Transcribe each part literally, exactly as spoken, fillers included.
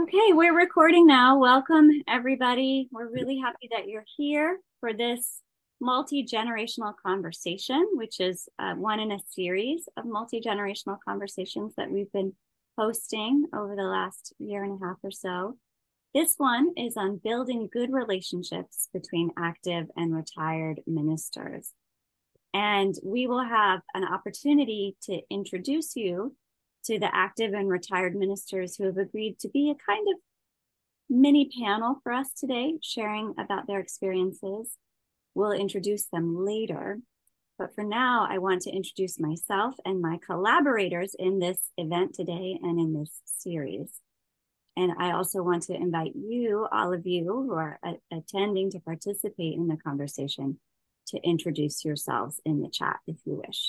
Okay, we're recording now. Welcome, everybody. We're really happy that you're here for this multi-generational conversation, which is uh, one in a series of multi-generational conversations that we've been hosting over the last year and a half or so. This one is on building good relationships between active and retired ministers. And we will have an opportunity to introduce you to the active and retired ministers who have agreed to be a kind of mini panel for us today, sharing about their experiences. We'll introduce them later. But for now, I want to introduce myself and my collaborators in this event today and in this series. And I also want to invite you, all of you who are a- attending to participate in the conversation, to introduce yourselves in the chat if you wish.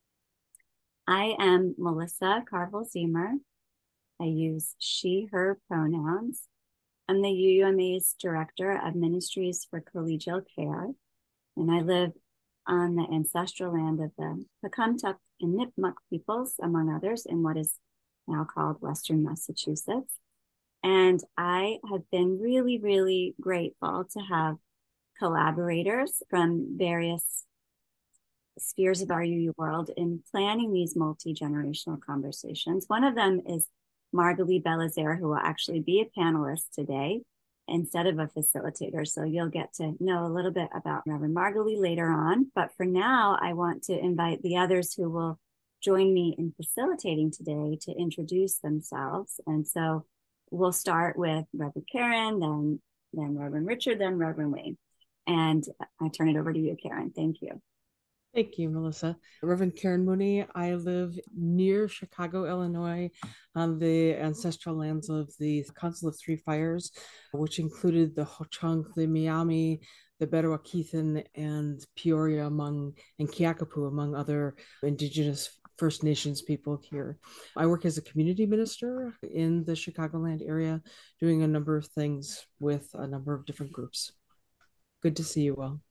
I am Melissa Carville-Ziemer. I use she, her pronouns. I'm the U U M A's Director of Ministries for Collegial Care, and I live on the ancestral land of the Pecumtuck and Nipmuc peoples, among others, in what is now called Western Massachusetts. And I have been really, really grateful to have collaborators from various spheres of our U U world in planning these multi-generational conversations. One of them is Margalie Belazaire, who will actually be a panelist today instead of a facilitator. So you'll get to know a little bit about Reverend Margalie later on. But for now, I want to invite the others who will join me in facilitating today to introduce themselves. And so we'll start with Reverend Karen, then, then Reverend Richard, then Reverend Wayne. And I turn it over to you, Karen. Thank you. Thank you, Melissa. Reverend Karen Mooney. I live near Chicago, Illinois, on the ancestral lands of the Council of Three Fires, which included the Ho-Chunk, the Miami, the Betawakithan, and Peoria among, and Kiakapu, among other indigenous First Nations people here. I work as a community minister in the Chicagoland area, doing a number of things with a number of different groups. Good to see you all.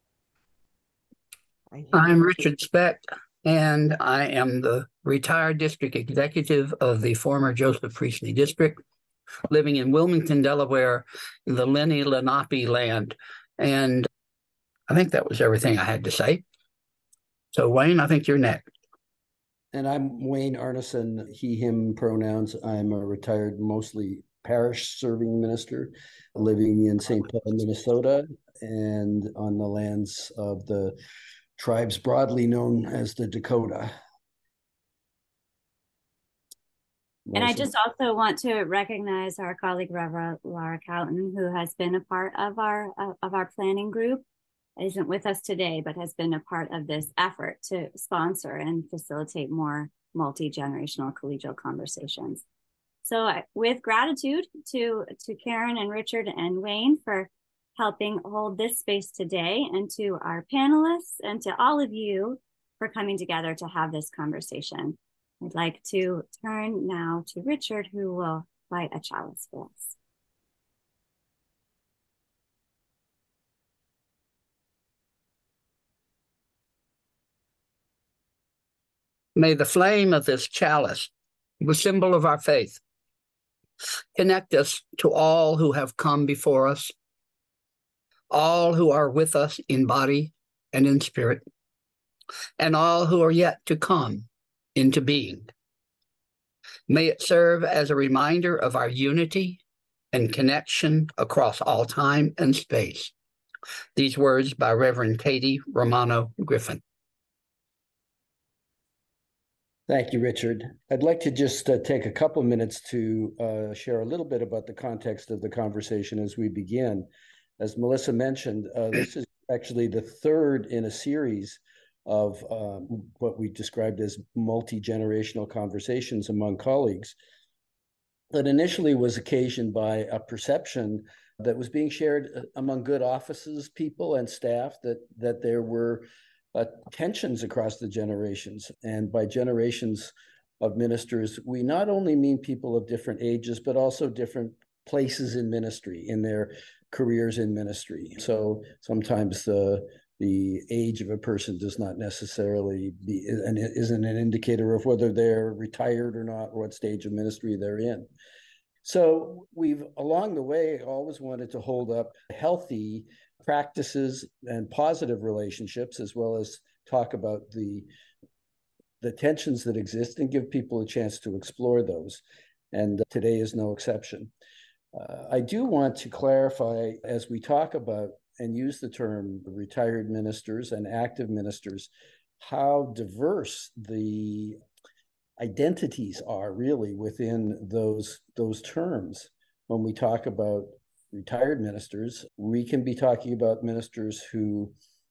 I'm Richard Specht, and I am the retired district executive of the former Joseph Priestley District, living in Wilmington, Delaware, in the Lenni Lenape land. And I think that was everything I had to say. So, Wayne, I think you're next. And I'm Wayne Arneson, he, him pronouns. I'm a retired, mostly parish serving minister, living in Saint Paul, Minnesota, and on the lands of the tribes broadly known as the Dakota. And I just also want to recognize our colleague, Reverend Laura Cowton, who has been a part of our uh, of our planning group, isn't with us today, but has been a part of this effort to sponsor and facilitate more multi-generational collegial conversations. So uh, with gratitude to, to Karen and Richard and Wayne for helping hold this space today, and to our panelists and to all of you for coming together to have this conversation. I'd like to turn now to Richard, who will light a chalice for us. May the flame of this chalice, the symbol of our faith, connect us to all who have come before us, all who are with us in body and in spirit, and all who are yet to come into being. May it serve as a reminder of our unity and connection across all time and space. These words by Reverend Katie Romano Griffin. Thank you, Richard. I'd like to just uh, take a couple of minutes to uh, share a little bit about the context of the conversation as we begin. As Melissa mentioned, uh, this is actually the third in a series of uh, what we described as multi-generational conversations among colleagues that initially was occasioned by a perception that was being shared among good offices, people, and staff that, that there were uh, tensions across the generations. And by generations of ministers, we not only mean people of different ages, but also different places in ministry, in their careers in ministry. So sometimes the the age of a person does not necessarily be and isn't an indicator of whether they're retired or not, or what stage of ministry they're in. So we've, along the way, always wanted to hold up healthy practices and positive relationships, as well as talk about the the tensions that exist and give people a chance to explore those. And today is no exception. Uh, I do want to clarify, as we talk about and use the term retired ministers and active ministers, how diverse the identities are really within those those terms. When we talk about retired ministers, we can be talking about ministers who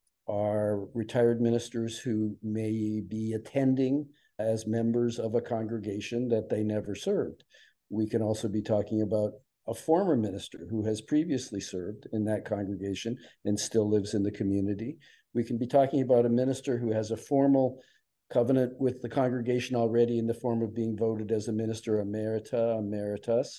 are retired ministers who may be attending as members of a congregation that they never served. We can also be talking about a former minister who has previously served in that congregation and still lives in the community. We can be talking about a minister who has a formal covenant with the congregation already in the form of being voted as a minister emerita, emeritus.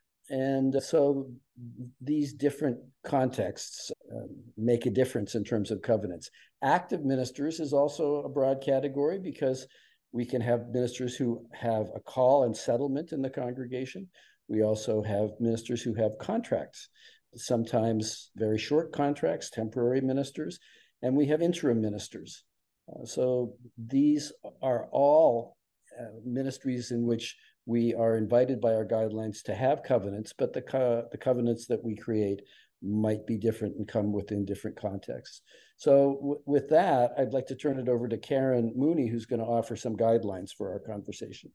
And so these different contexts uh, make a difference in terms of covenants. Active ministers is also a broad category because we can have ministers who have a call and settlement in the congregation. We also have ministers who have contracts, sometimes very short contracts, temporary ministers, and we have interim ministers. Uh, so these are all uh, ministries in which we are invited by our guidelines to have covenants, but the, co- the covenants that we create might be different and come within different contexts. So w- with that, I'd like to turn it over to Karen Mooney, who's going to offer some guidelines for our conversations.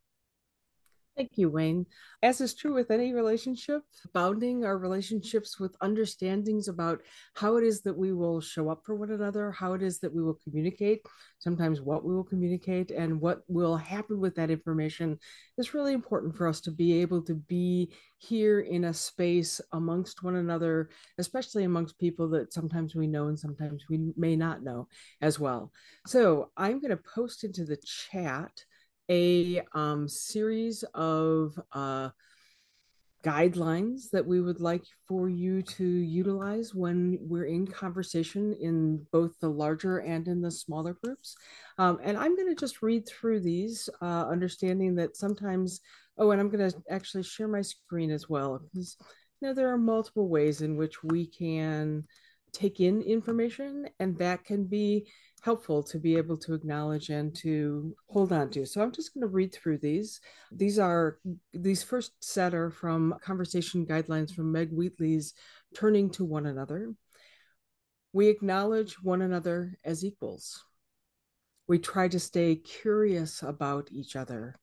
Thank you, Wayne. As is true with any relationship, bounding our relationships with understandings about how it is that we will show up for one another, how it is that we will communicate, sometimes what we will communicate, and what will happen with that information is really important for us to be able to be here in a space amongst one another, especially amongst people that sometimes we know and sometimes we may not know as well. So I'm going to post into the chat a um, series of uh, guidelines that we would like for you to utilize when we're in conversation in both the larger and in the smaller groups. Um, and I'm going to just read through these, uh, understanding that sometimes, oh, and I'm going to actually share my screen as well, because you know, there are multiple ways in which we can take in information, and that can be helpful to be able to acknowledge and to hold on to. So I'm just going to read through these. These are, these first set are from conversation guidelines from Meg Wheatley's Turning to One Another. We acknowledge one another as equals. We try to stay curious about each other.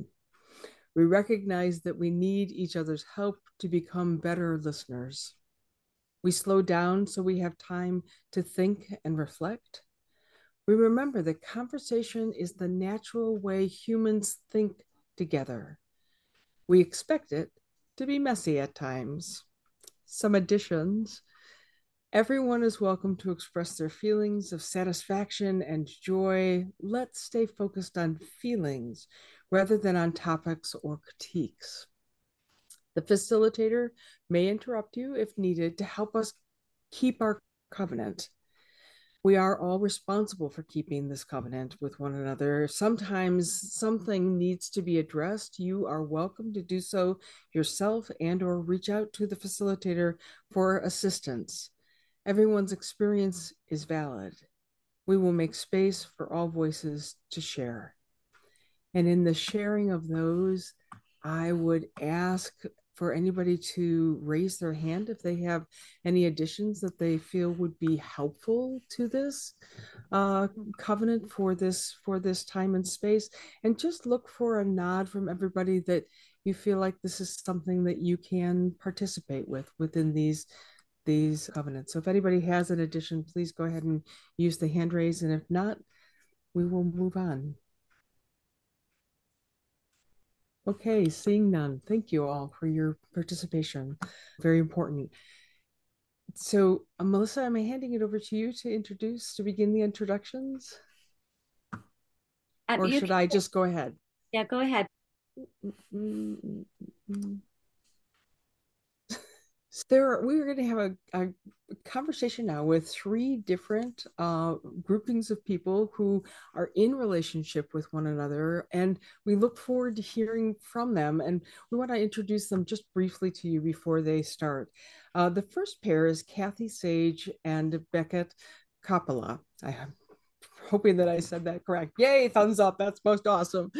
We recognize that we need each other's help to become better listeners. We slow down so we have time to think and reflect. We remember that conversation is the natural way humans think together. We expect it to be messy at times. Some additions. Everyone is welcome to express their feelings of satisfaction and joy. Let's stay focused on feelings rather than on topics or critiques. The facilitator may interrupt you if needed to help us keep our covenant. We are all responsible for keeping this covenant with one another. Sometimes something needs to be addressed. You are welcome to do so yourself and or reach out to the facilitator for assistance. Everyone's experience is valid. We will make space for all voices to share. And in the sharing of those, I would ask for anybody to raise their hand if they have any additions that they feel would be helpful to this uh, covenant for this for this time and space, and just look for a nod from everybody that you feel like this is something that you can participate with within these these covenants. So if anybody has an addition, please go ahead and use the hand raise, and if not, we will move on. Okay, seeing none. Thank you all for your participation. Very important. So, uh, Melissa, am I handing it over to you to introduce, to begin the introductions? Um, or should can... I just go ahead? Yeah, go ahead. There, we're going to have a, a conversation now with three different uh, groupings of people who are in relationship with one another, and we look forward to hearing from them. And we want to introduce them just briefly to you before they start. Uh, the first pair is Kathy Sage and Beckett Coppola. I hoping that I said that correct. Yay, thumbs up. That's most awesome.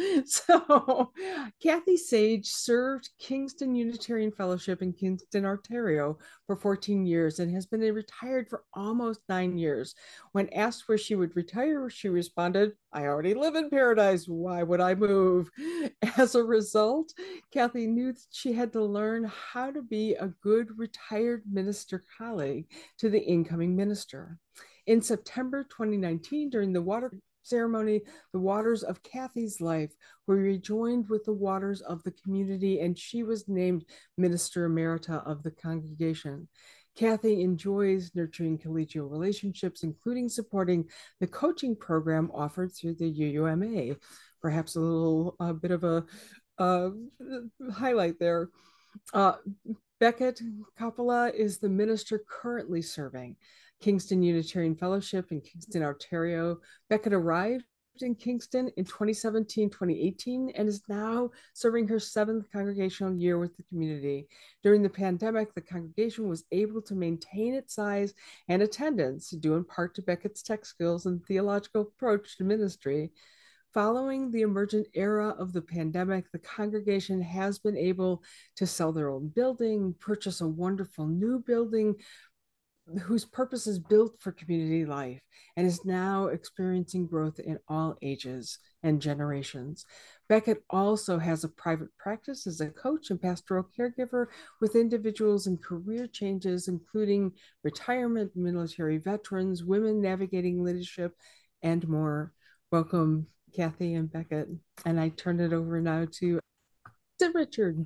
So Kathy Sage served Kingston Unitarian Fellowship in Kingston, Ontario for fourteen years and has been retired for almost nine years. When asked where she would retire, she responded, I already live in paradise. Why would I move? As a result, Kathy knew that she had to learn how to be a good retired minister colleague to the incoming minister. In September twenty nineteen, during the water ceremony, the waters of Kathy's life were rejoined with the waters of the community, and she was named Minister Emerita of the congregation. Kathy enjoys nurturing collegial relationships, including supporting the coaching program offered through the U U M A. Perhaps a little a bit of a uh, highlight there. Uh, Beckett Coppola is the minister currently serving Kingston Unitarian Fellowship in Kingston, Ontario. Beckett arrived in Kingston in twenty seventeen, twenty eighteen, and is now serving her seventh congregational year with the community. During the pandemic, the congregation was able to maintain its size and attendance, due in part to Beckett's tech skills and theological approach to ministry. Following the emergent era of the pandemic, the congregation has been able to sell their own building, purchase a wonderful new building, whose purpose is built for community life, and is now experiencing growth in all ages and generations. Beckett also has a private practice as a coach and pastoral caregiver with individuals in career changes, including retirement, military veterans, women navigating leadership, and more. Welcome, Kathy and Beckett. And I turn it over now to, to Richard.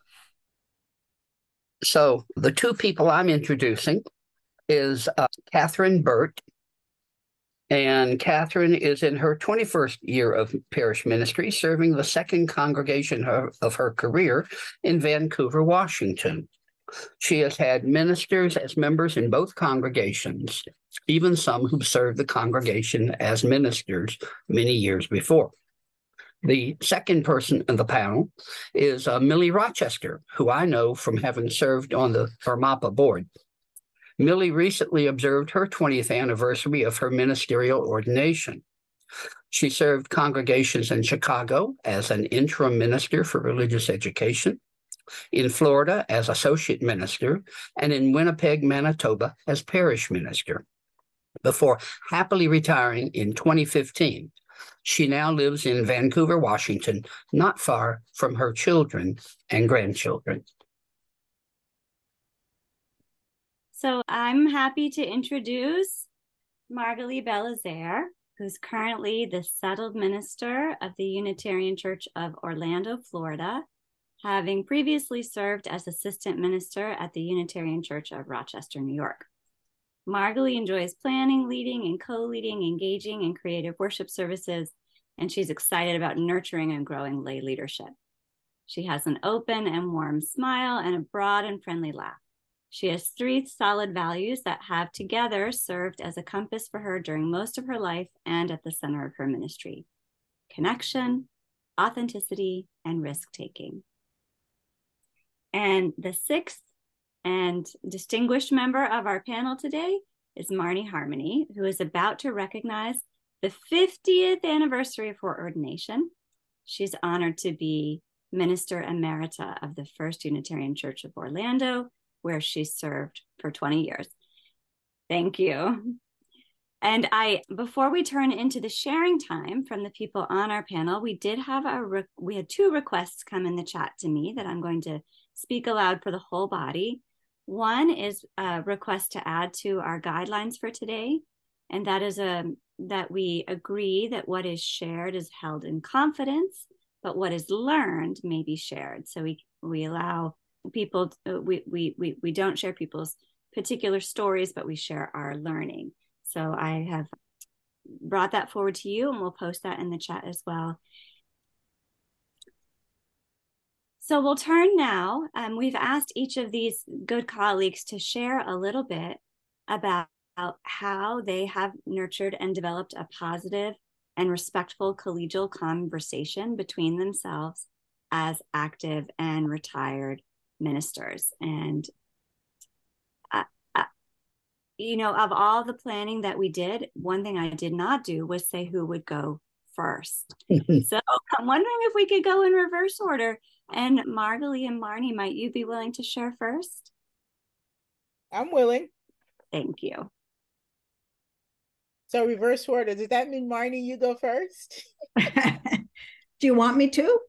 So the two people I'm introducing is uh, Catherine Burt. And Catherine is in her twenty-first year of parish ministry, serving the second congregation of, of her career in Vancouver, Washington. She has had ministers as members in both congregations, even some who've served the congregation as ministers many years before. The second person in the panel is uh, Millie Rochester, who I know from having served on the Fermapa board. Millie recently observed her twentieth anniversary of her ministerial ordination. She served congregations in Chicago as an interim minister for religious education, in Florida as associate minister, and in Winnipeg, Manitoba as parish minister. Before happily retiring in twenty fifteen, she now lives in Vancouver, Washington, not far from her children and grandchildren. So I'm happy to introduce Margalie Belizaire, who's currently the settled minister of the Unitarian Church of Orlando, Florida, having previously served as assistant minister at the Unitarian Church of Rochester, New York. Margalie enjoys planning, leading, and co-leading, engaging in creative worship services, and she's excited about nurturing and growing lay leadership. She has an open and warm smile and a broad and friendly laugh. She has three solid values that have together served as a compass for her during most of her life and at the center of her ministry: connection, authenticity, and risk-taking. And the sixth and distinguished member of our panel today is Marnie Harmony, who is about to recognize the fiftieth anniversary of her ordination. She's honored to be Minister Emerita of the First Unitarian Church of Orlando, where she served for twenty years. Thank you. And I, before we turn into the sharing time from the people on our panel, we did have a, re- we had two requests come in the chat to me that I'm going to speak aloud for the whole body. One is a request to add to our guidelines for today, and that is a, that we agree that what is shared is held in confidence, but what is learned may be shared. So we, we allow people, we, we, we, we don't share people's particular stories, but we share our learning. So I have brought that forward to you, and we'll post that in the chat as well. So we'll turn now. Um, we've asked each of these good colleagues to share a little bit about how they have nurtured and developed a positive and respectful collegial conversation between themselves as active and retired ministers. And, uh, uh, you know, of all the planning that we did, one thing I did not do was say who would go first. So I'm wondering if we could go in reverse order. And Margalie and Marnie, might you be willing to share first? I'm willing. Thank you. So reverse order, does that mean Marnie, you go first? Do you want me to?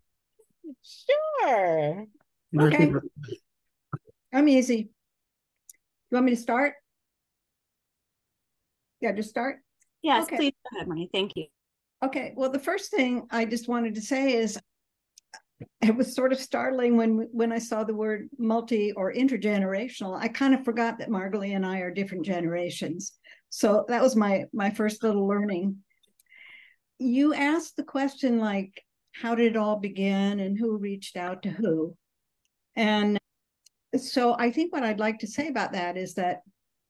Sure. Okay. I'm easy. You want me to start? Yeah, just start? Yes, okay. Please go ahead, Marnie. Thank you. Okay, well, the first thing I just wanted to say is it was sort of startling when when I saw the word multi or intergenerational. I kind of forgot that Margalie and I are different generations. So that was my my first little learning. You asked the question like, how did it all begin and who reached out to who? And so I think what I'd like to say about that is that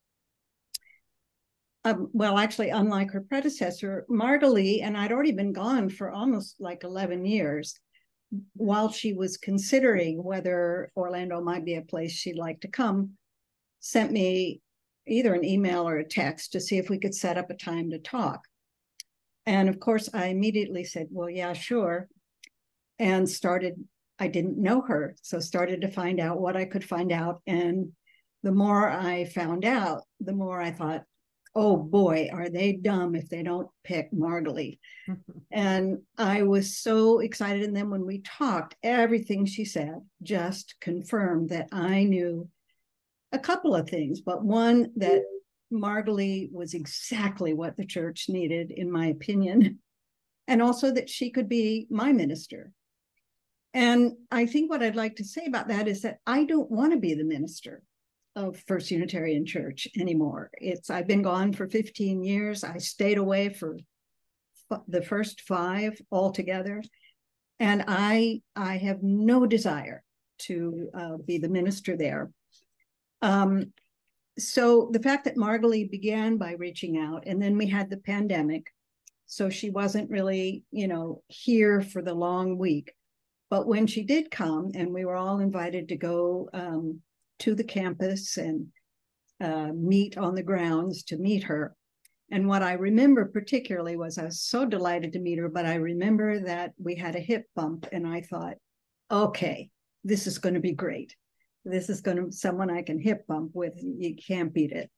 Um, well, actually, unlike her predecessor, Margalie, and I'd already been gone for almost like eleven years, while she was considering whether Orlando might be a place she'd like to come, sent me either an email or a text to see if we could set up a time to talk. And of course, I immediately said, well, yeah, sure. And started, I didn't know her, so started to find out what I could find out. And the more I found out, the more I thought, oh boy, are they dumb if they don't pick Margalie. And I was so excited. And then when we talked, everything she said just confirmed that I knew a couple of things, but one, that Margalie was exactly what the church needed, in my opinion, and also that she could be my minister. And I think what I'd like to say about that is that I don't want to be the minister of First Unitarian Church anymore. It's I've been gone for fifteen years. I stayed away for f- the first five altogether, and I I have no desire to uh, be the minister there. Um, so the fact that Margalie began by reaching out, and then we had the pandemic, so she wasn't really, you know, here for the long week. But when she did come, and we were all invited to go um, to the campus and uh, meet on the grounds to meet her. And what I remember particularly was I was so delighted to meet her, but I remember that we had a hip bump and I thought, okay, this is going to be great. This is going to be someone I can hip bump with. You can't beat it.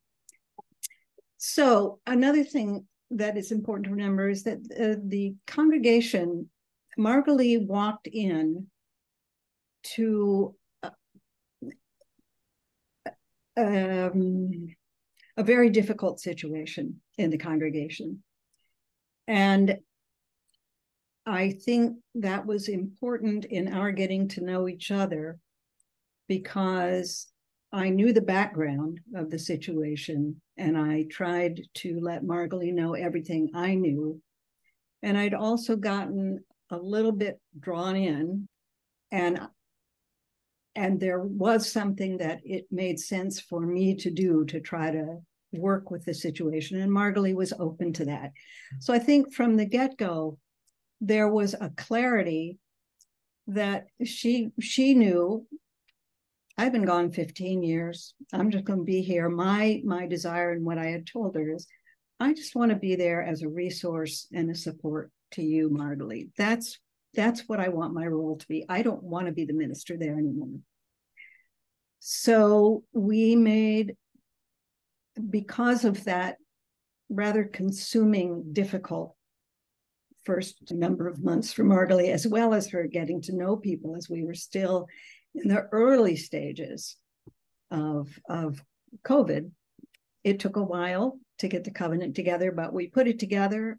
So another thing that is important to remember is that uh, the congregation, Margalie walked in to Um, a very difficult situation in the congregation. And I think that was important in our getting to know each other, because I knew the background of the situation and I tried to let Margalie know everything I knew. And I'd also gotten a little bit drawn in, and And there was something that it made sense for me to do to try to work with the situation. And Margalie was open to that. So I think from the get-go, there was a clarity that she she knew, I've been gone fifteen years. I'm just going to be here. My, my desire and what I had told her is, I just want to be there as a resource and a support to you, Margalie. That's That's what I want my role to be. I don't want to be the minister there anymore. So we made, because of that rather consuming, difficult first number of months for Margalie, as well as her getting to know people, as we were still in the early stages of, of COVID. It took a while to get the covenant together, but we put it together.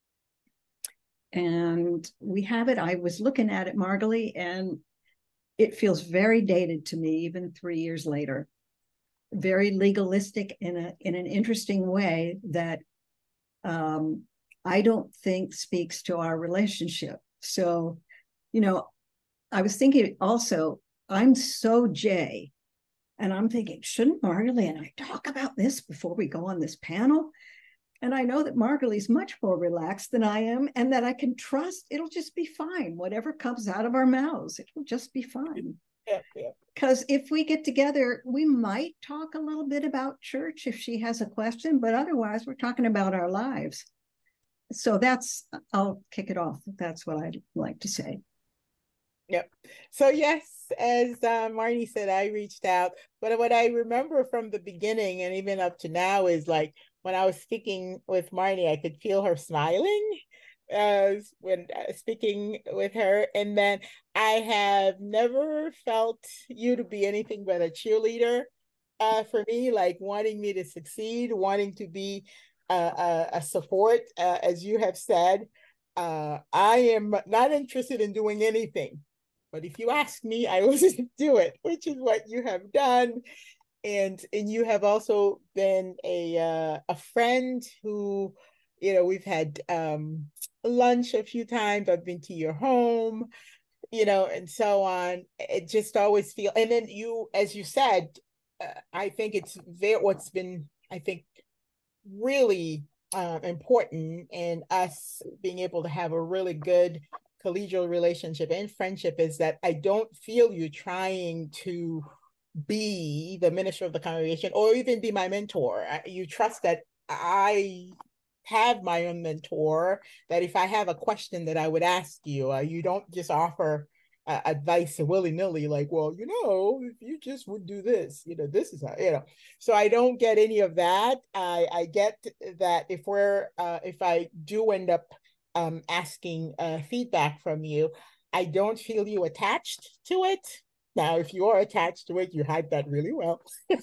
And we have it. I was looking at it, Margalie, and it feels very dated to me, even three years later. Very legalistic in a in an interesting way that um, I don't think speaks to our relationship. So, you know, I was thinking also, I'm so J, and I'm thinking, shouldn't Margalie and I talk about this before we go on this panel? And I know that Margalie's much more relaxed than I am, and that I can trust it'll just be fine. Whatever comes out of our mouths, it will just be fine. Yeah, yeah. Because if we get together, we might talk a little bit about church if she has a question, but otherwise, we're talking about our lives. So that's, I'll kick it off. That's what I'd like to say. Yep. So yes, as uh, Marnie said, I reached out, but what I remember from the beginning and even up to now is like when I was speaking with Marnie, I could feel her smiling uh, when uh, speaking with her. And then I have never felt you to be anything but a cheerleader uh, for me, like wanting me to succeed, wanting to be uh, a, a support, uh, as you have said. Uh, I am not interested in doing anything. But if you ask me, I will do it, which is what you have done. And and you have also been a uh, a friend who, you know, we've had um, lunch a few times. I've been to your home, you know, and so on. It just always feel. And then you, as you said, uh, I think it's very, what's been, I think, really uh, important in us being able to have a really good collegial relationship and friendship is that I don't feel you trying to be the minister of the congregation or even be my mentor. You trust that I have my own mentor, that if I have a question that I would ask you, uh, you don't just offer uh, advice willy-nilly, like, well, you know, if you just would do this, you know, this is how, you know. So I don't get any of that. I, I get that if we're, uh, if I do end up Um, asking uh, feedback from you, I don't feel you attached to it. Now, if you are attached to it, you hide that really well.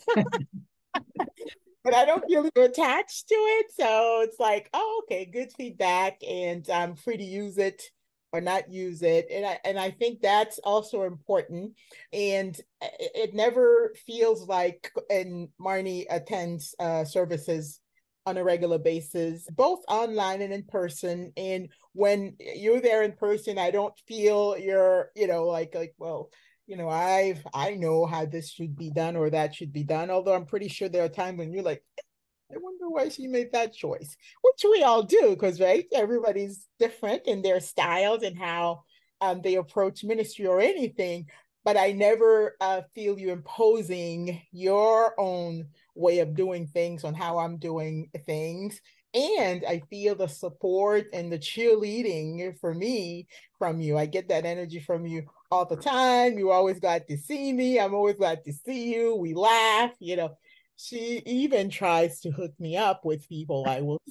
But I don't feel you attached to it. So it's like, oh, okay, good feedback, and I'm free to use it or not use it. And I, and I think that's also important. And it, it never feels like, and Marnie attends uh, services on a regular basis, both online and in person. And when you're there in person, I don't feel you're, you know, like, like, well, you know, I've, I know how this should be done or that should be done. Although I'm pretty sure there are times when you're like, I wonder why she made that choice, which we all do, because, right, everybody's different in their styles and how um, they approach ministry or anything. But I never uh, feel you imposing your own way of doing things on how I'm doing things. And I feel the support and the cheerleading for me from you. I get that energy from you all the time. You're always glad to see me. I'm always glad to see you. We laugh, you know. She even tries to hook me up with people I will.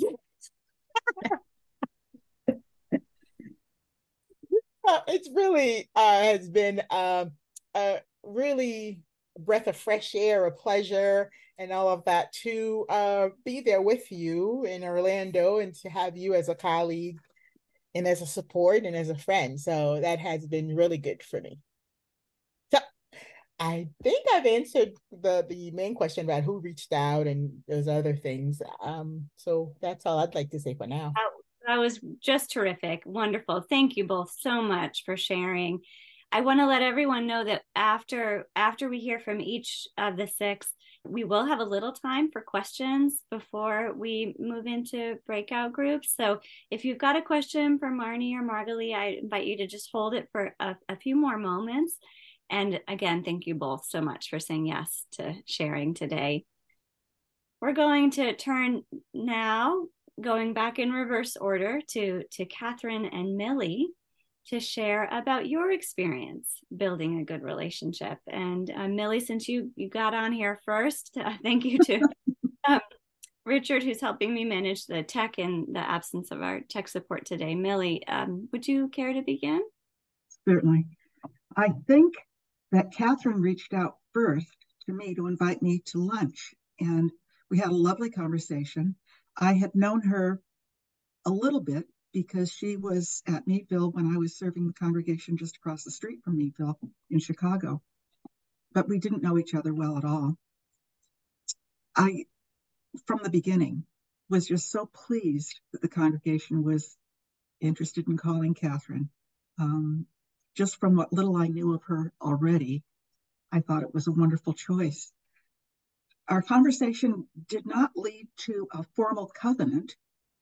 It's really uh, has been um, a really breath of fresh air, a pleasure, and all of that to uh, be there with you in Orlando and to have you as a colleague and as a support and as a friend. So that has been really good for me. So I think I've answered the the main question about who reached out and those other things. Um, so that's all I'd like to say for now. That was just terrific. Wonderful. Thank you both so much for sharing. I want to let everyone know that after after we hear from each of the six, we will have a little time for questions before we move into breakout groups. So if you've got a question for Marnie or Margalie, I invite you to just hold it for a, a few more moments. And again, thank you both so much for saying yes to sharing today. We're going to turn now, going back in reverse order to, to Catherine and Millie to share about your experience building a good relationship. And uh, Millie, since you, you got on here first, uh, thank you to um, Richard, who's helping me manage the tech in the absence of our tech support today. Millie, um, would you care to begin? Certainly. I think that Catherine reached out first to me to invite me to lunch, and we had a lovely conversation. I had known her a little bit because she was at Meadville when I was serving the congregation just across the street from Meadville in Chicago, but we didn't know each other well at all. I, from the beginning, was just so pleased that the congregation was interested in calling Catherine. Um, just from what little I knew of her already, I thought it was a wonderful choice. Our conversation did not lead to a formal covenant,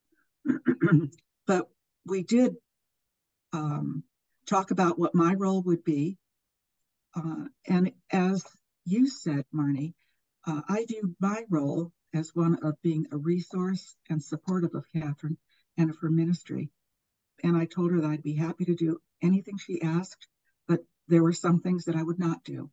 but we did um, talk about what my role would be. Uh, and as you said, Marnie, uh, I viewed my role as one of being a resource and supportive of Catherine and of her ministry. And I told her that I'd be happy to do anything she asked, but there were some things that I would not do.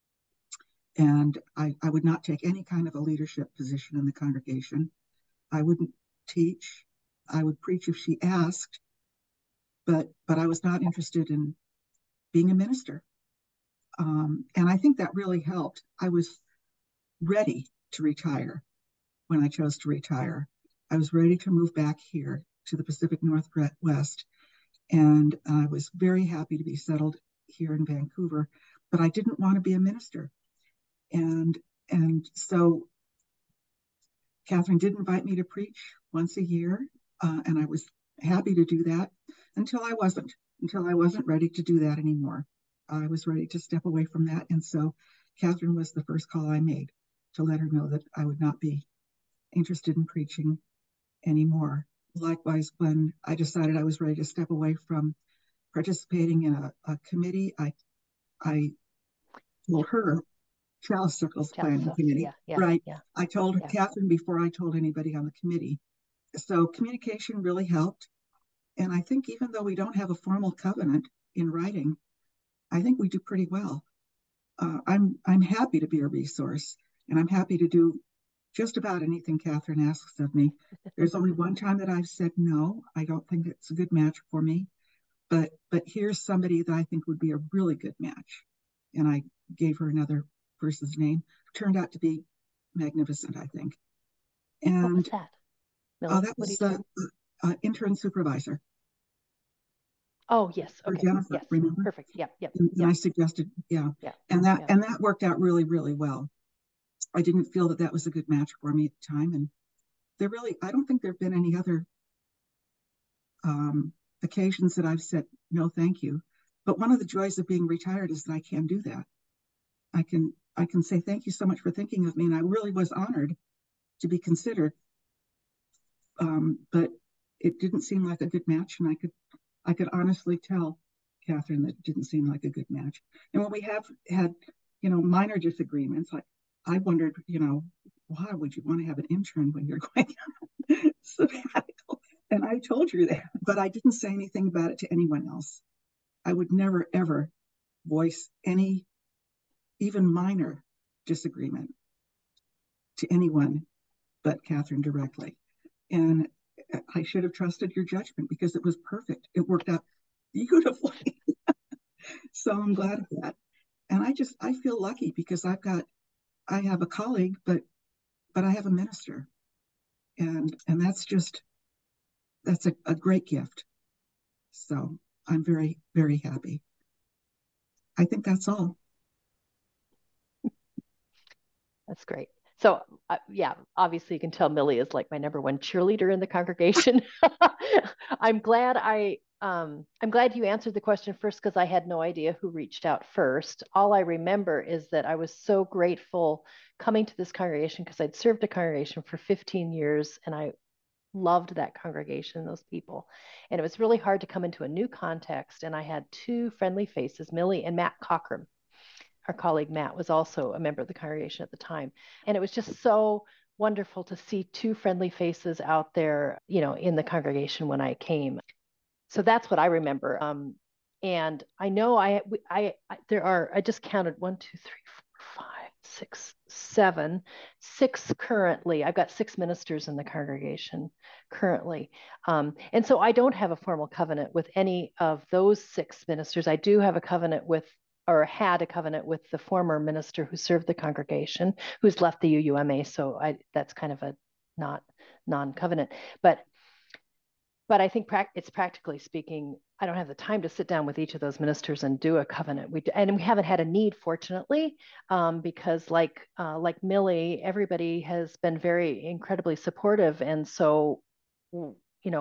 And I, I would not take any kind of a leadership position in the congregation. I wouldn't teach. I would preach if she asked, but but I was not interested in being a minister. Um, and I think that really helped. I was ready to retire when I chose to retire. I was ready to move back here to the Pacific Northwest, and I was very happy to be settled here in Vancouver, but I didn't want to be a minister. And and so Catherine did invite me to preach once a year, uh, and I was happy to do that until I wasn't, until I wasn't ready to do that anymore. I was ready to step away from that, and so Catherine was the first call I made to let her know that I would not be interested in preaching anymore. Likewise, when I decided I was ready to step away from participating in a, a committee, I I told her, Chalice Circles Planning Committee, yeah, yeah, right? Yeah. I told yeah. Catherine before I told anybody on the committee. So communication really helped. And I think even though we don't have a formal covenant in writing, I think we do pretty well. Uh, I'm I'm happy to be a resource, and I'm happy to do just about anything Catherine asks of me. There's only one time that I've said no. I don't think it's a good match for me, but but here's somebody that I think would be a really good match. And I gave her another person's name. Turned out to be magnificent, I think. And what was that? Millie, oh, that was the uh, intern supervisor. Oh yes, okay. Jennifer, yes. remember? Perfect. Yep, yep. And, yep. I suggested, yeah. yeah. And that yeah. and that worked out really, really well. I didn't feel that that was a good match for me at the time, and there really, I don't think there have been any other um, occasions that I've said no, thank you. But one of the joys of being retired is that I can do that. I can I can say thank you so much for thinking of me, and I really was honored to be considered. Um, but it didn't seem like a good match, and I could I could honestly tell Catherine that it didn't seem like a good match. And when we have had, you know, minor disagreements, like I wondered, you know, why would you want to have an intern when you're going on sabbatical? And I told you that, but I didn't say anything about it to anyone else. I would never, ever voice any, even minor disagreement to anyone but Catherine directly. And I should have trusted your judgment because it was perfect. It worked out beautifully. So I'm glad of that. And I just, I feel lucky because I've got, I have a colleague, but, but I have a minister. And, and that's just, that's a, a great gift. So I'm very, very happy. I think that's all. That's great. So uh, yeah, obviously you can tell Millie is like my number one cheerleader in the congregation. I'm glad I, um, I'm glad you answered the question first because I had no idea who reached out first. All I remember is that I was so grateful coming to this congregation because I'd served a congregation for fifteen years and I loved that congregation, those people. And it was really hard to come into a new context. And I had two friendly faces, Millie and Matt Cochran. Our colleague Matt was also a member of the congregation at the time. And it was just so wonderful to see two friendly faces out there, you know, in the congregation when I came. So that's what I remember. Um, and I know I, I, I, there are, I just counted one, two, three, four, five, six, seven, six currently. I've got six ministers in the congregation currently. Um, and so I don't have a formal covenant with any of those six ministers. I do have a covenant with or had a covenant with the former minister who served the congregation, who's left the U U M A. So I, that's kind of a not non-covenant. But but I think pra- it's practically speaking, I don't have the time to sit down with each of those ministers and do a covenant. We and we haven't had a need, fortunately, um, because like uh, like Millie, everybody has been very incredibly supportive, and so you know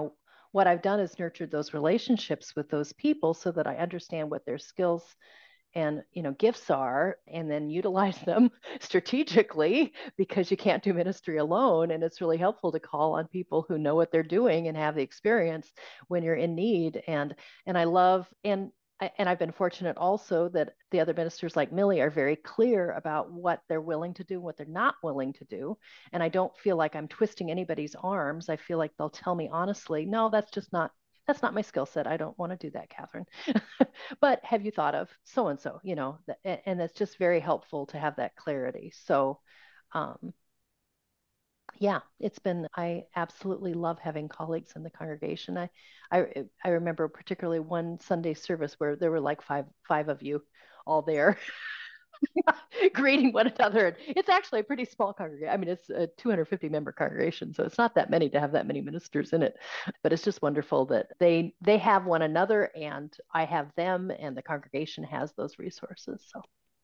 what I've done is nurtured those relationships with those people so that I understand what their skills and, you know, gifts are, and then utilize them strategically, because you can't do ministry alone. And it's really helpful to call on people who know what they're doing and have the experience when you're in need. And, and I love, and, and I've been fortunate also that the other ministers like Millie are very clear about what they're willing to do, what they're not willing to do. And I don't feel like I'm twisting anybody's arms. I feel like they'll tell me honestly, no, that's just not, that's not my skill set. I don't want to do that, Catherine. But have you thought of so-and-so, you know, and it's just very helpful to have that clarity. So, um, yeah, it's been, I absolutely love having colleagues in the congregation. I, I, I remember particularly one Sunday service where there were like five, five of you all there greeting one another. It's actually a pretty small congregation. I mean, it's a two hundred fifty member congregation, so it's not that many to have that many ministers in it. But it's just wonderful that they they have one another, and I have them, and the congregation has those resources. So,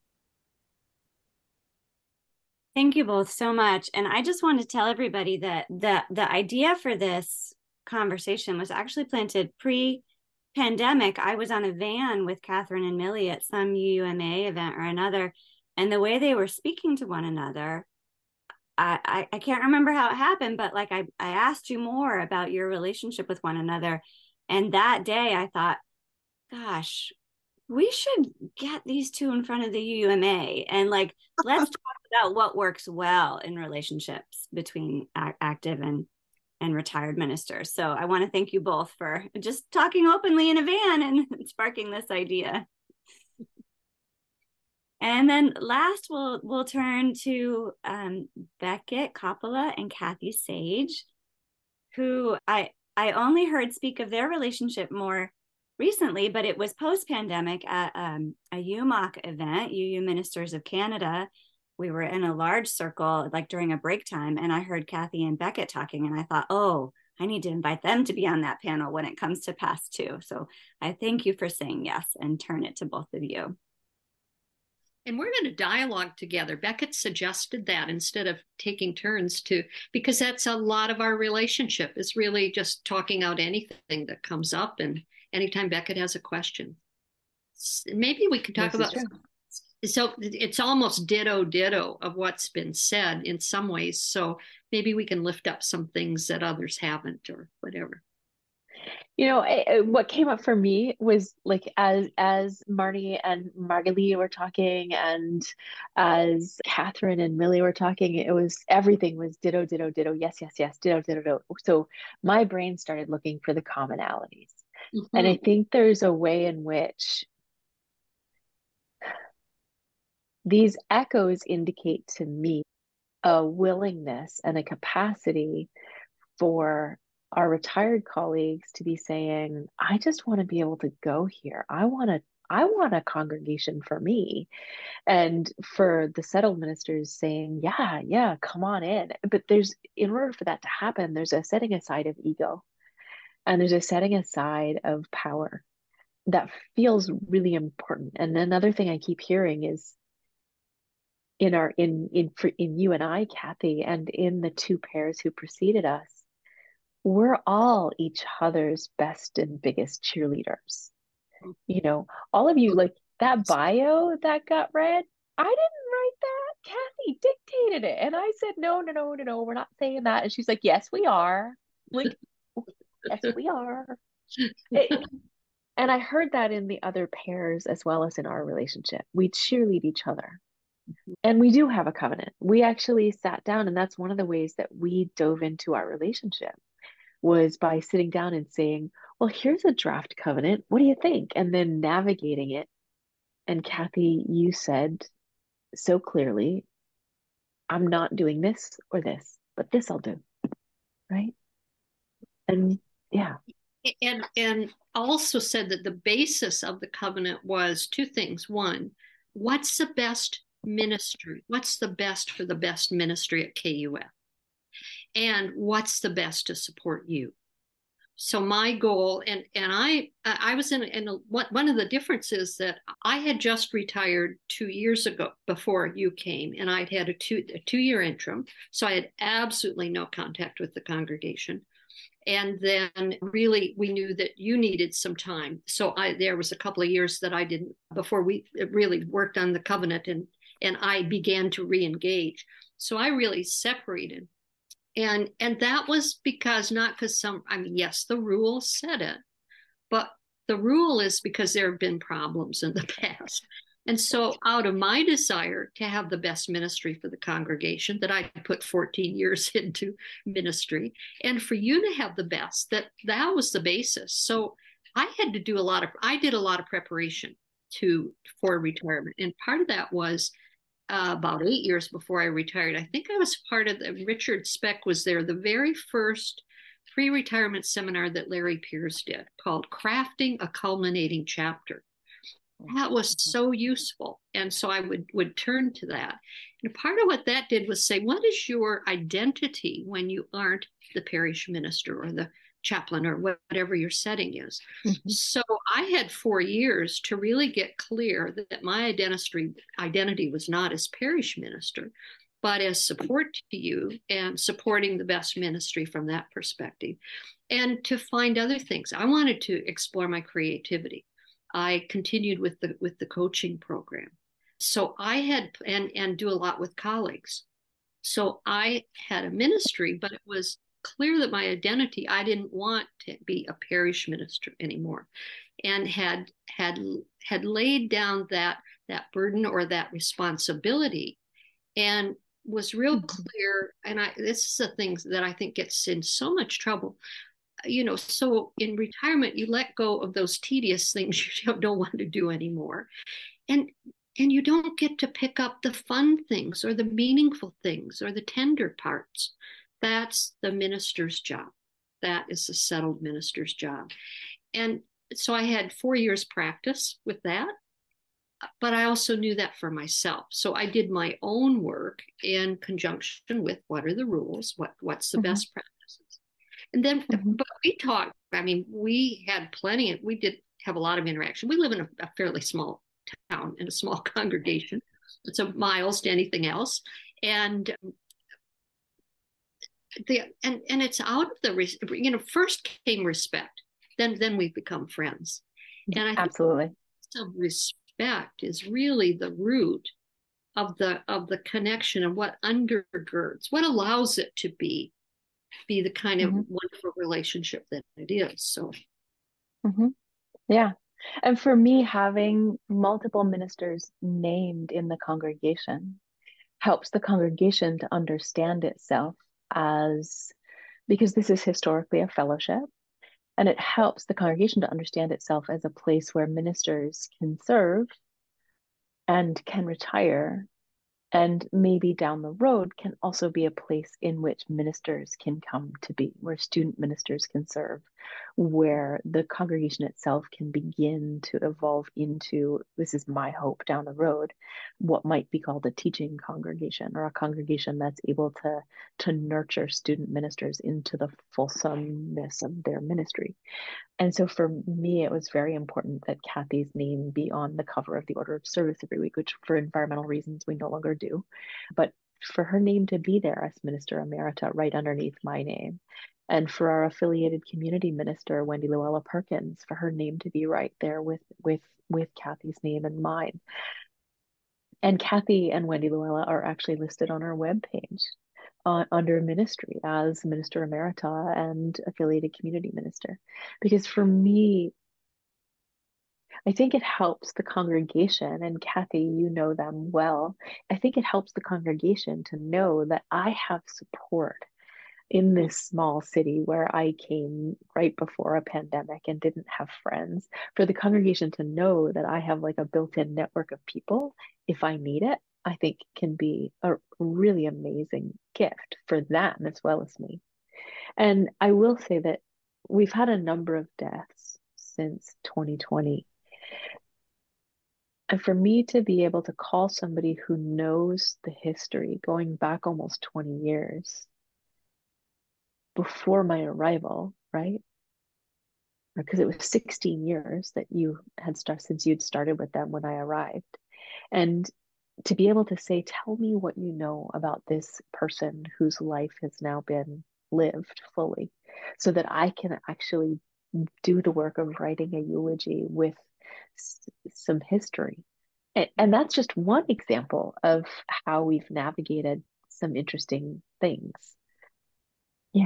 thank you both so much. And I just want to tell everybody that the the idea for this conversation was actually planted pre pandemic. I was on a van with Catherine and Millie at some U U M A event or another, and the way they were speaking to one another, I, I, I can't remember how it happened, but like I, I asked you more about your relationship with one another. And that day I thought, gosh, we should get these two in front of the U U M A and like, let's talk about what works well in relationships between a- active and and retired ministers. So I want to thank you both for just talking openly in a van and sparking this idea. And then last, we'll we'll turn to um, Beckett Coppola and Kathy Sage, who I I only heard speak of their relationship more recently, but it was post-pandemic at um, a U M O C event, U U Ministers of Canada. We were in a large circle, like during a break time, and I heard Kathy and Beckett talking, and I thought, oh, I need to invite them to be on that panel when it comes to past two. So I thank you for saying yes and turn it to both of you. And we're going to dialogue together. Beckett suggested that instead of taking turns to, because that's a lot of our relationship is really just talking out anything that comes up. And anytime Beckett has a question, maybe we could talk about, so it's almost ditto ditto of what's been said in some ways. So maybe we can lift up some things that others haven't or whatever. You know, I, what came up for me was like as as Marnie and Margalie were talking, and as Catherine and Millie were talking, it was everything was ditto, ditto, ditto, yes, yes, yes, ditto, ditto, ditto. So my brain started looking for the commonalities. Mm-hmm. And I think there's a way in which these echoes indicate to me a willingness and a capacity for our retired colleagues to be saying, I just want to be able to go here. I want to, I want a congregation for me. And for the settled ministers saying, yeah, yeah, come on in. But there's, in order for that to happen, there's a setting aside of ego, and there's a setting aside of power that feels really important. And another thing I keep hearing is in our, in, in, for, in you and I, Kathy, and in the two pairs who preceded us, we're all each other's best and biggest cheerleaders. You know, all of you, like that bio that got read, I didn't write that. Kathy dictated it. And I said, no, no, no, no, no, we're not saying that. And she's like, yes, we are. Like, yes, we are. It, and I heard that in the other pairs as well as in our relationship. We cheerlead each other. And we do have a covenant. We actually sat down, and that's one of the ways that we dove into our relationship, was by sitting down and saying, well, here's a draft covenant. What do you think? And then navigating it. And Kathy, you said so clearly, I'm not doing this or this, but this I'll do. Right? And yeah. And, and also said that the basis of the covenant was two things. One, what's the best ministry? What's the best for the best ministry at K U F? And what's the best to support you? So my goal, and and I I was in, in a, one of the differences that I had just retired two years ago before you came, and I'd had a two a two year interim, so I had absolutely no contact with the congregation. And then really we knew that you needed some time. So I there was a couple of years that I didn't before we really worked on the covenant and and I began to re-engage. So I really separated. And and that was because not because some I mean, yes, the rule said it, but the rule is because there have been problems in the past. And so out of my desire to have the best ministry for the congregation, that I put fourteen years into ministry, and for you to have the best, that that was the basis. So I had to do a lot of, I did a lot of preparation to for retirement. And part of that was uh, about eight years before I retired. I think I was part of the, Richard Speck was there, the very first pre-retirement seminar that Larry Pierce did called Crafting a Culminating Chapter. That was so useful. And so I would, would turn to that. And part of what that did was say, what is your identity when you aren't the parish minister or the chaplain or whatever your setting is? Mm-hmm. So I had four years to really get clear that my identity, identity was not as parish minister, but as support to you and supporting the best ministry from that perspective. And to find other things. I wanted to explore my creativity. I continued with the with the coaching program. So I had and and do a lot with colleagues. So I had a ministry, but it was clear that my identity, I didn't want to be a parish minister anymore, and had had had laid down that that burden or that responsibility, and was real clear. And I this is the things that I think gets in so much trouble. You know, so in retirement, you let go of those tedious things you don't want to do anymore. And and you don't get to pick up the fun things or the meaningful things or the tender parts. That's the minister's job. That is the settled minister's job. And so I had four years practice with that, but I also knew that for myself. So I did my own work in conjunction with what are the rules, what what's the mm-hmm. best practice. And then, mm-hmm. but we talked, I mean, we had plenty of, we did have a lot of interaction. We live in a, a fairly small town and a small congregation. It's a miles to anything else. And the, and, and it's out of the, you know, first came respect, then, then we've become friends. And I think absolutely some respect is really the root of the, of the connection and what undergirds, what allows it to be be the kind of mm-hmm. wonderful relationship that it is. So mm-hmm. yeah. And for me, having multiple ministers named in the congregation helps the congregation to understand itself as, because this is historically a fellowship, and it helps the congregation to understand itself as a place where ministers can serve and can retire, and maybe down the road can also be a place in which ministers can come to be, where student ministers can serve, where the congregation itself can begin to evolve into, this is my hope down the road, what might be called a teaching congregation, or a congregation that's able to, to nurture student ministers into the fulsomeness of their ministry. And so for me, it was very important that Kathy's name be on the cover of the Order of Service every week, which for environmental reasons we no longer do. But for her name to be there as Minister Emerita right underneath my name. And for our affiliated community minister, Wendy Luella Perkins, for her name to be right there with, with, with Kathy's name and mine. And Kathy and Wendy Luella are actually listed on our webpage. Uh, under ministry as Minister Emerita and affiliated community minister. Because for me, I think it helps the congregation, and Kathy, you know them well, I think it helps the congregation to know that I have support in this small city where I came right before a pandemic and didn't have friends, for the congregation to know that I have like a built-in network of people if I need it, I think can be a really amazing gift for them as well as me. And I will say that we've had a number of deaths since twenty twenty. And for me to be able to call somebody who knows the history going back almost twenty years before my arrival, right? Because it was sixteen years that you had started since you'd started with them when I arrived. And to be able to say, tell me what you know about this person whose life has now been lived fully. so that I can actually do the work of writing a eulogy with s- some history. And, and that's just one example of how we've navigated some interesting things. Yeah.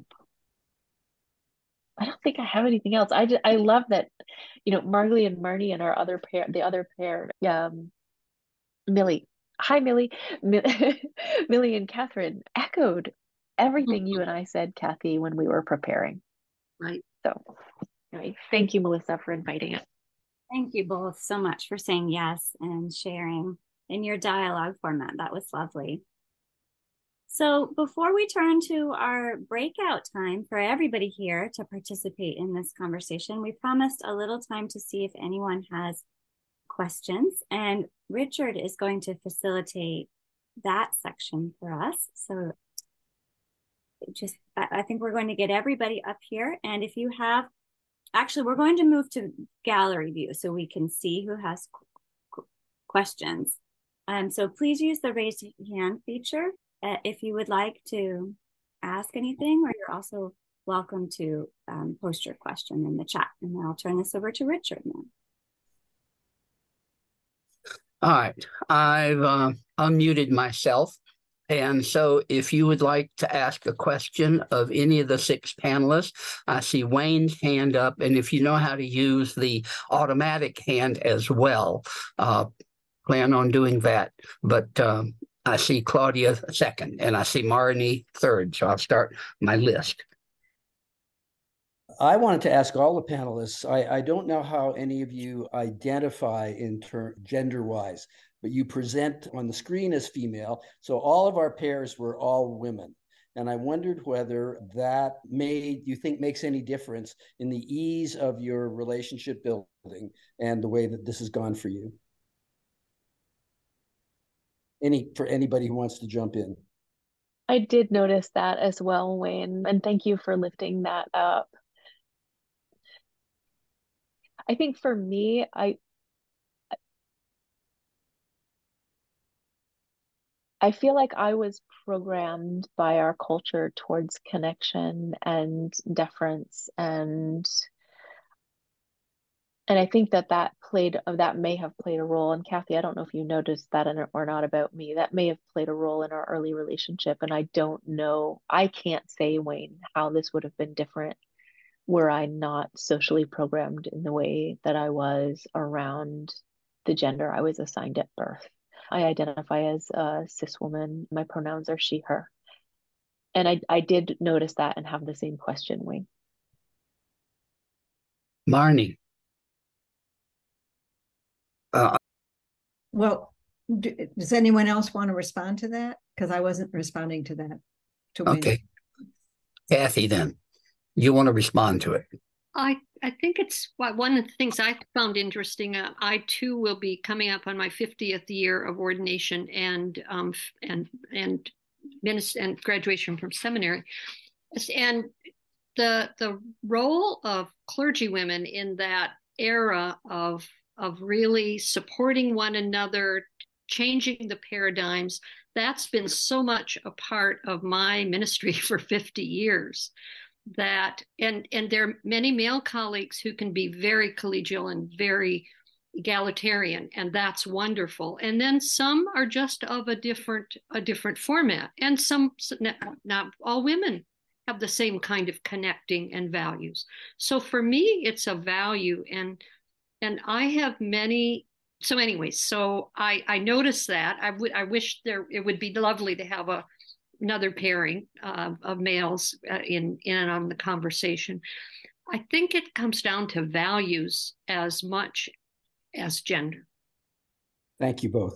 I don't think I have anything else. I just, I love that, you know, Margalie and Marnie and our other pair, the other pair, um, Millie. Hi, Millie. Millie and Catherine echoed everything you and I said, Kathy, when we were preparing. Right. So, anyway, thank you, Melissa, for inviting us. Thank you both so much for saying yes and sharing in your dialogue format. That was lovely. So before we turn to our breakout time for everybody here to participate in this conversation, we promised a little time to see if anyone has questions, and Richard is going to facilitate that section for us. So just, I think we're going to get everybody up here. And if you have, actually, we're going to move to gallery view so we can see who has questions. Um, so please use the raise hand feature uh, if you would like to ask anything, or you're also welcome to um, post your question in the chat. And then I'll turn this over to Richard now. All right, I've uh, unmuted myself. And so if you would like to ask a question of any of the six panelists, I see Wayne's hand up. And if you know how to use the automatic hand as well, uh, plan on doing that. But um, I see Claudia second, and I see Marnie third. So I'll start my list. I wanted to ask all the panelists, I, I don't know how any of you identify in term gender-wise, but you present on the screen as female. So all of our pairs were all women. And I wondered whether that made, you think makes any difference in the ease of your relationship building and the way that this has gone for you. Any, for anybody who wants to jump in. I did notice that as well, Wayne, and thank you for lifting that up. I think for me, I I feel like I was programmed by our culture towards connection and deference, and and I think that that played that may have played a role. And Kathy, I don't know if you noticed that in, or not about me. That may have played a role in our early relationship, and I don't know. I can't say, Wayne, how this would have been different were I not socially programmed in the way that I was around the gender I was assigned at birth. I identify as a cis woman. My pronouns are she, her. And I, I did notice that and have the same question, Wayne. Marnie. Uh, Well, do, does anyone else want to respond to that? Because I wasn't responding to that. To okay. Win. Kathy, then. You want to respond to it? I, I think it's one of the things I found interesting. Uh, I too will be coming up on my fiftieth year of ordination and um and and minister and graduation from seminary, and the the role of clergy women in that era of of really supporting one another, changing the paradigms. That's been so much a part of my ministry for fifty years. That and and there are many male colleagues who can be very collegial and very egalitarian, and that's wonderful. And then some are just of a different a different format, and some not, not all women have the same kind of connecting and values. So for me, it's a value, and and I have many. So anyways, so I I noticed that I would I wish there it would be lovely to have a another pairing uh, of males uh, in in and on the conversation. I think it comes down to values as much as gender. Thank you both.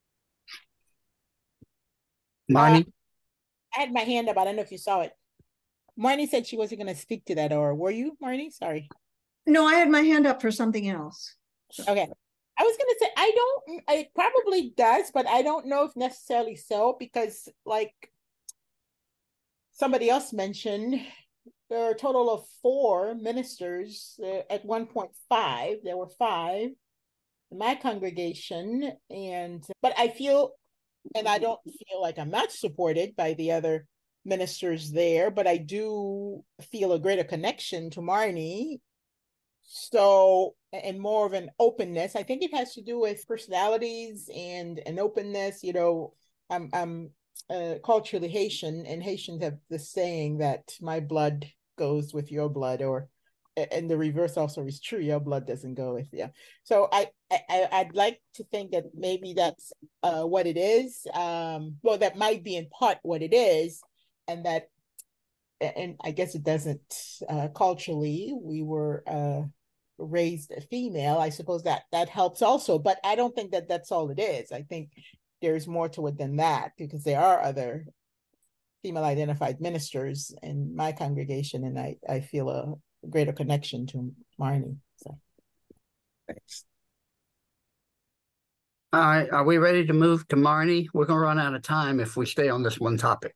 Marnie? Uh, I had my hand up. I don't know if you saw it. Marnie said she wasn't going to speak to that, or were you, Marnie? Sorry. No, I had my hand up for something else. Okay. I was going to say, I don't, it probably does, but I don't know if necessarily so, because like somebody else mentioned, there are a total of four ministers. Uh, at one point five, there were five in my congregation. And, but I feel, and I don't feel like I'm not supported by the other ministers there, but I do feel a greater connection to Marnie. So, and more of an openness. I think it has to do with personalities and an openness. You know, I'm I'm uh, culturally Haitian, and Haitians have the saying that my blood goes with your blood, or and the reverse also is true. Your blood doesn't go with you. So I, I I'd like to think that maybe that's uh, what it is. Um, well, that might be in part what it is, and that, and I guess it doesn't uh, culturally. We were uh, raised a female. I suppose that that helps also, but I don't think that that's all it is. I think there's more to it than that, because there are other female identified ministers in my congregation, and I I feel a greater connection to Marnie. So thanks. All right, are we ready to move to Marnie? We're going to run out of time if we stay on this one topic.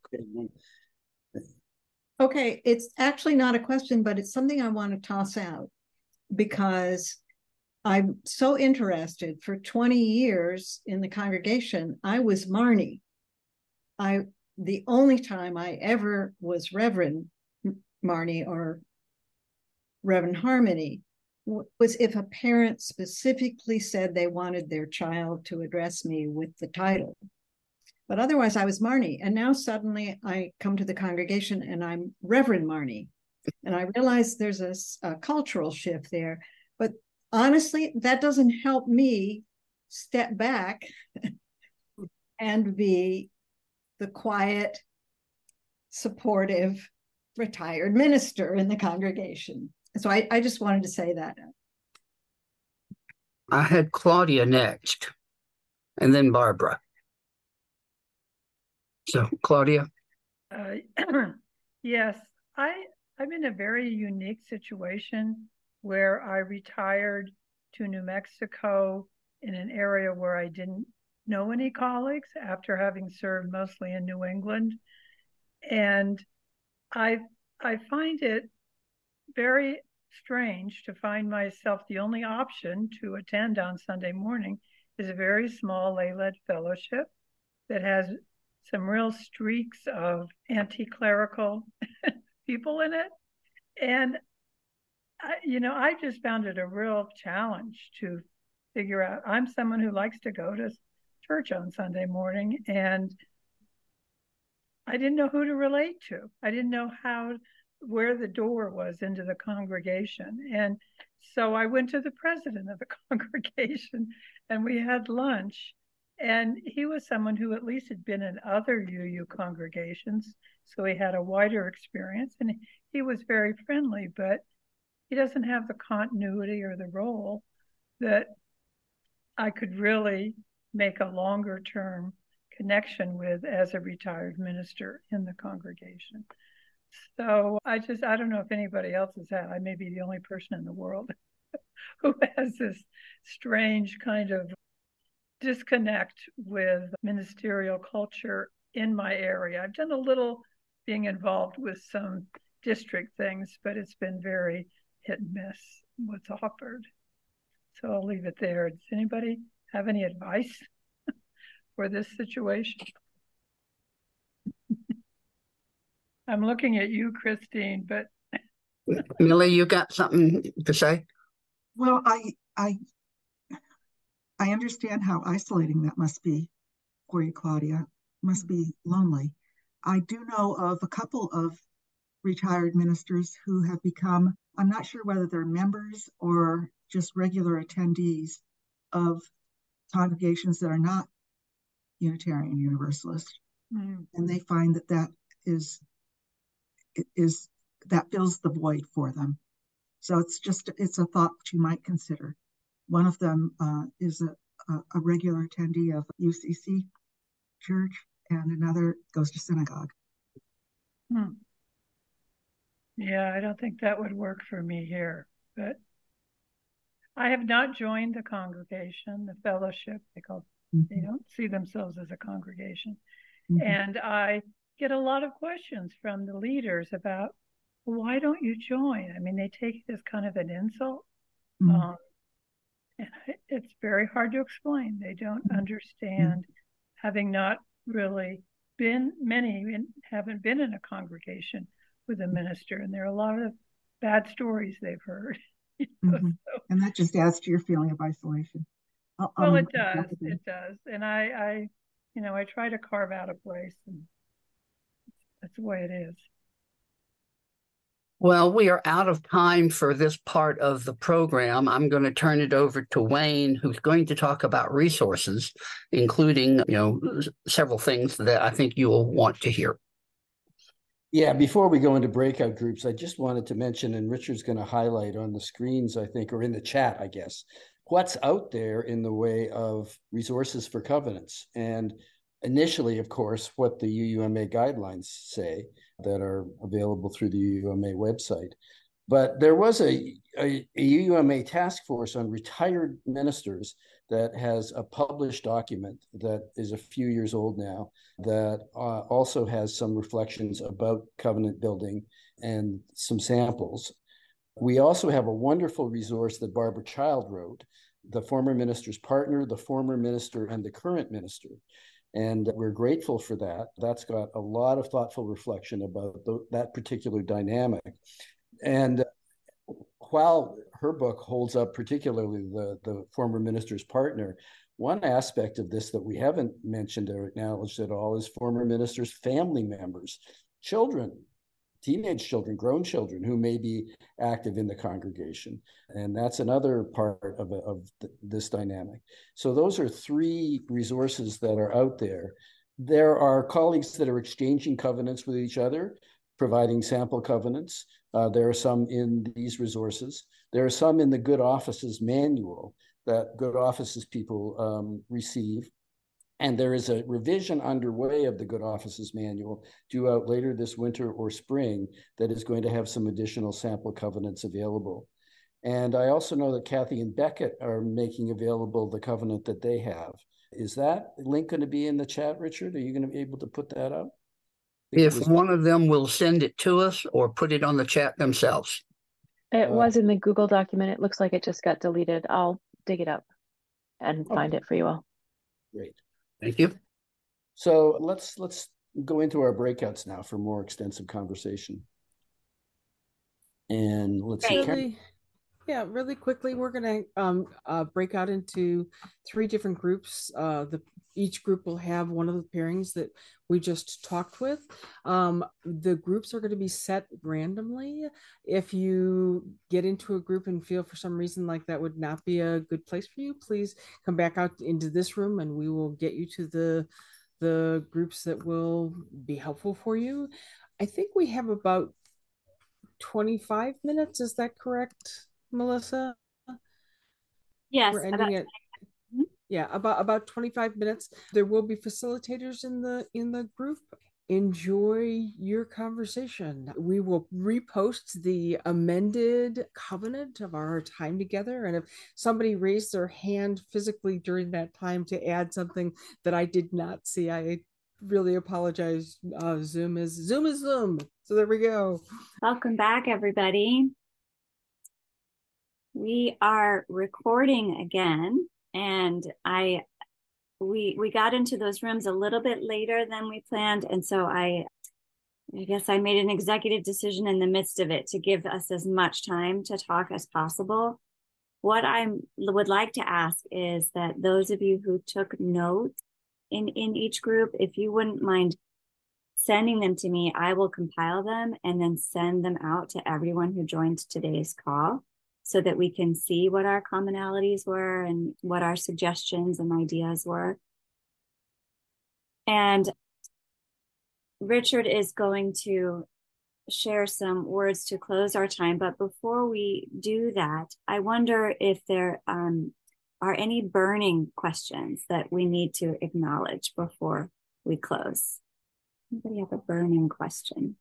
Okay, it's actually not a question, but it's something I want to toss out, because I'm so interested. For twenty years in the congregation, I was Marnie. I the only time I ever was Reverend Marnie or Reverend Harmony was if a parent specifically said they wanted their child to address me with the title. But otherwise, I was Marnie. And now suddenly I come to the congregation and I'm Reverend Marnie. And I realize there's a, a cultural shift there. But honestly, that doesn't help me step back and be the quiet, supportive, retired minister in the congregation. So I, I just wanted to say that. I had Claudia next, and then Barbara. So, Claudia? Uh, yes, I, I'm in a very unique situation where I retired to New Mexico in an area where I didn't know any colleagues after having served mostly in New England. And I, I find it very strange to find myself the only option to attend on Sunday morning is a very small lay-led fellowship that has some real streaks of anti-clerical people in it. And, I, you know, I just found it a real challenge to figure out. I'm someone who likes to go to church on Sunday morning, and I didn't know who to relate to. I didn't know how, where the door was into the congregation. And so I went to the president of the congregation and we had lunch. And he was someone who at least had been in other U U congregations. So he had a wider experience and he was very friendly, but he doesn't have the continuity or the role that I could really make a longer term connection with as a retired minister in the congregation. So I just, I don't know if anybody else has had, I may be the only person in the world who has this strange kind of disconnect with ministerial culture in my area. I've done a little being involved with some district things, but it's been very hit and miss what's offered. So I'll leave it there. Does anybody have any advice for this situation? I'm looking at you, Christine, but Millie, you got something to say? Well, I I I understand how isolating that must be for you, Claudia. It must be lonely. I do know of a couple of retired ministers who have become, I'm not sure whether they're members or just regular attendees of congregations that are not Unitarian Universalist. Mm. And they find that that is, is, that fills the void for them. So it's just, it's a thought that you might consider. One of them uh, is a, a, a regular attendee of U C C Church, and another goes to synagogue. Hmm. Yeah, I don't think that would work for me here, but I have not joined the congregation, the fellowship. They call, mm-hmm. They don't see themselves as a congregation. Mm-hmm. And I get a lot of questions from the leaders about, well, why don't you join? I mean, they take it as kind of an insult. Mm-hmm. Um, and it's very hard to explain. They don't understand, having not really been, many haven't been in a congregation with a minister, and there are a lot of bad stories they've heard. You know, Mm-hmm. so. And that just adds to your feeling of isolation. Well, um, it does. It does. And I, I, you know, I try to carve out a place, and that's the way it is. Well, we are out of time for this part of the program. I'm going to turn it over to Wayne, who's going to talk about resources, including, you know, several things that I think you will want to hear. Yeah, before we go into breakout groups, I just wanted to mention, and Richard's going to highlight on the screens, I think, or in the chat, I guess, what's out there in the way of resources for covenants. And initially, of course, what the U U M A guidelines say that are available through the U U M A website. But there was a, a, a U U M A task force on retired ministers that has a published document that is a few years old now that uh, also has some reflections about covenant building and some samples. We also have a wonderful resource that Barbara Child wrote, The Former Minister's Partner, the Former Minister, and the Current Minister. And we're grateful for that. That's got a lot of thoughtful reflection about the, that particular dynamic. And while her book holds up particularly the, the former minister's partner, one aspect of this that we haven't mentioned or acknowledged at all is former minister's family members, children, teenage children, grown children who may be active in the congregation. And that's another part of, of th- this dynamic. So those are three resources that are out there. There are colleagues that are exchanging covenants with each other, providing sample covenants. Uh, there are some in these resources. There are some in the Good Offices manual that Good Offices people um, receive. And there is a revision underway of the Good Offices manual due out later this winter or spring that is going to have some additional sample covenants available. And I also know that Kathy and Beckett are making available the covenant that they have. Is that link going to be in the chat, Richard? Are you going to be able to put that up? If was... one of them will send it to us or put it on the chat themselves. It uh, was in the Google document. It looks like it just got deleted. I'll dig it up and okay. find it for you all. Great. Thank you. So let's let's go into our breakouts now for more extensive conversation. And let's see. Really, yeah, really quickly, we're going to um, uh, break out into three different groups. Uh, the each group will have one of the pairings that we just talked with. Um, the groups are going to be set randomly. If you get into a group and feel for some reason like that would not be a good place for you, please come back out into this room and we will get you to the the groups that will be helpful for you. I think we have about twenty-five minutes. Is that correct, Melissa? Yes. We're ending about- it. Yeah, about about twenty-five minutes. There will be facilitators in the in the group. Enjoy your conversation. We will repost the amended covenant of our time together. And if somebody raised their hand physically during that time to add something that I did not see, I really apologize. Uh, Zoom is Zoom is Zoom. So there we go. Welcome back, everybody. We are recording again. And I, we we got into those rooms a little bit later than we planned, and so I, I guess I made an executive decision in the midst of it to give us as much time to talk as possible. What I would like to ask is that those of you who took notes in in each group, if you wouldn't mind sending them to me, I will compile them and then send them out to everyone who joined today's call, so that we can see what our commonalities were and what our suggestions and ideas were. And Richard is going to share some words to close our time. But before we do that, I wonder if there um, are any burning questions that we need to acknowledge before we close. Anybody have a burning question?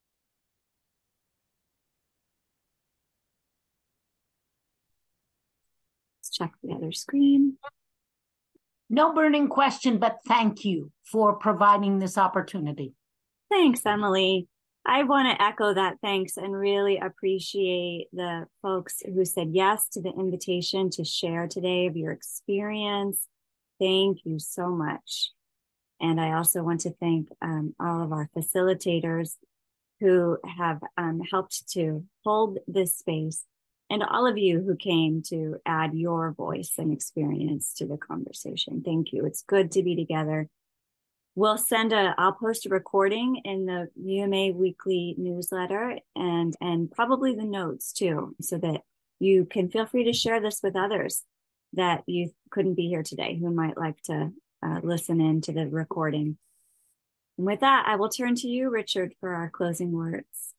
Check the other screen. No burning question, but thank you for providing this opportunity. Thanks, Emily. I want to echo that thanks and really appreciate the folks who said yes to the invitation to share today of your experience. Thank you so much. And I also want to thank um, all of our facilitators who have um, helped to hold this space, and all of you who came to add your voice and experience to the conversation. Thank you. It's good to be together. We'll send a, I'll post a recording in the U M A weekly newsletter and, and probably the notes too, so that you can feel free to share this with others that you couldn't be here today who might like to uh, listen in to the recording. And with that, I will turn to you, Richard, for our closing words.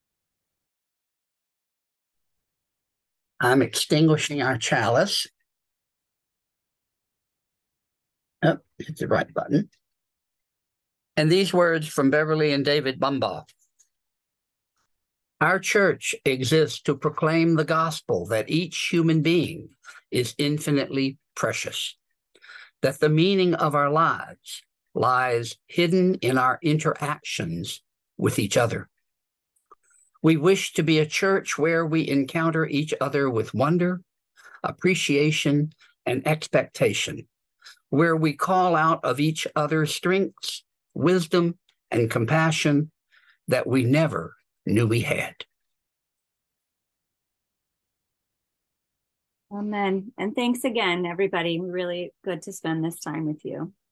I'm extinguishing our chalice. Oh, hit the right button. And these words from Beverly and David Bumbaugh. Our church exists to proclaim the gospel that each human being is infinitely precious, that the meaning of our lives lies hidden in our interactions with each other. We wish to be a church where we encounter each other with wonder, appreciation, and expectation, where we call out of each other's strengths, wisdom, and compassion that we never knew we had. Amen. And thanks again, everybody. Really good to spend this time with you.